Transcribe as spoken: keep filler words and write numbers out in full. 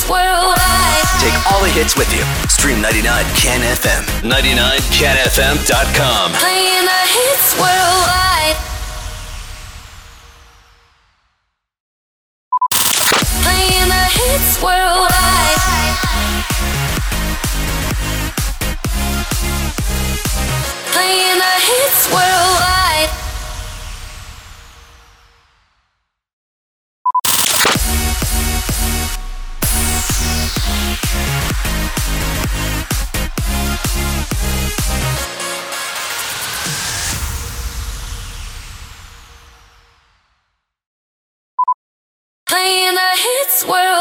worldwide. Take all the hits with you. Stream ninety-nine Can F M. ninety-nine can f m dot com. Playing the hits worldwide. Playing the hits worldwide. Playing the hits worldwide. Playing the hits worldwide.